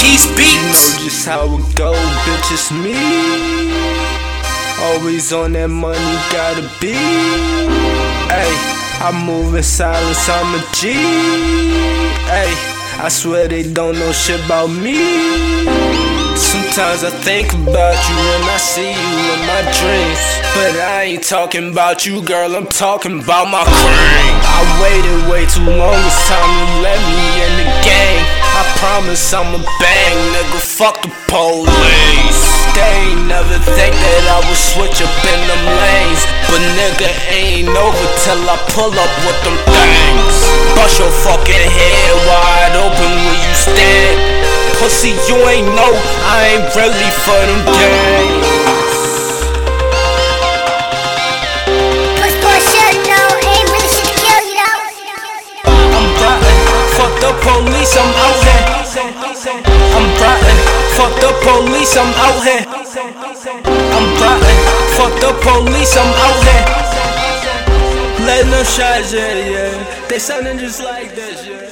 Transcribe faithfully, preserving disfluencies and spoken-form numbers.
Keys Beats. You know just how it go, bitch, it's me. Always on that money, gotta be. Ay, I move in silence, I'm a G. Ay, I swear they don't know shit about me. Sometimes I think about you when I see you in my dreams, but I ain't talking about you, girl, I'm talking about my cream. I waited way too long, it's time to let me in the game. I promise I'ma bang, nigga, fuck the police. They ain't never think that I would switch up in them lanes, but nigga ain't over till I pull up with them things. Bust your fucking head wide open where you stand. Pussy, you ain't know, I ain't really for them games. Push for shit, no, ain't really shit to kill, you know. I'm rotten, fuck the police, I'm out here. I'm rotten, fuck the police, I'm out here. I'm rotten, fuck the police, I'm out here. Let no shots, yeah, yeah. They sounding just like this, yeah.